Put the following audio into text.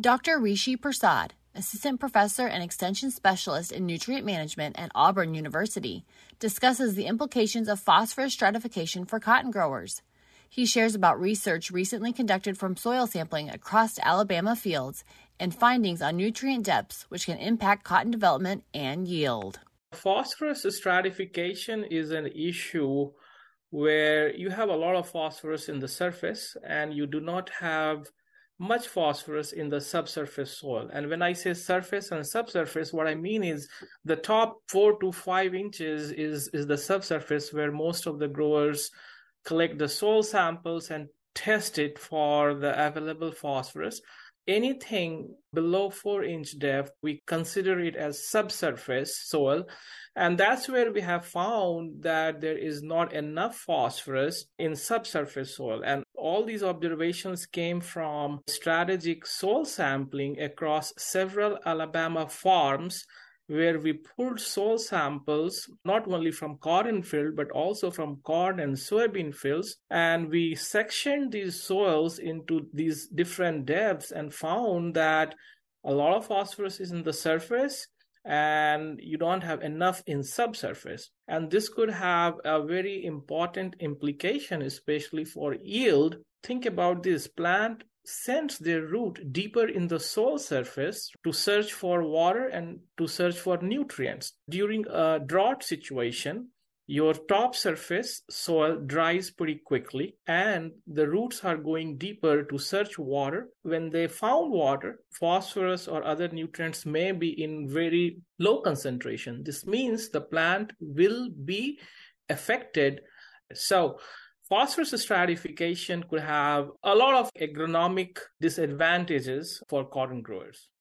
Dr. Rishi Prasad, Assistant Professor and Extension Specialist in Nutrient Management at Auburn University, discusses the implications of phosphorus stratification for cotton growers. He shares about research recently conducted from soil sampling across Alabama fields and findings on nutrient depths which can impact cotton development and yield. Phosphorus stratification is an issue where you have a lot of phosphorus in the surface and you do not have much phosphorus in the subsurface soil. And when I say surface and subsurface, what I mean is the top 4 to 5 inches is the subsurface where most of the growers collect the soil samples and test it for the available phosphorus. Anything below 4-inch depth, we consider it as subsurface soil. And that's where we have found that there is not enough phosphorus in subsurface soil. And all these observations came from strategic soil sampling across several Alabama farms, where we pulled soil samples not only from cotton field but also from corn and soybean fields, and we sectioned these soils into these different depths and found that a lot of phosphorus is in the surface and you don't have enough in subsurface. And this could have a very important implication, especially for yield. Think about this: plant sends their root deeper in the soil surface to search for water and to search for nutrients. During a drought situation, your top surface soil dries pretty quickly and the roots are going deeper to search water. When they found water, phosphorus or other nutrients may be in very low concentration. This means the plant will be affected. So phosphorus stratification could have a lot of agronomic disadvantages for cotton growers.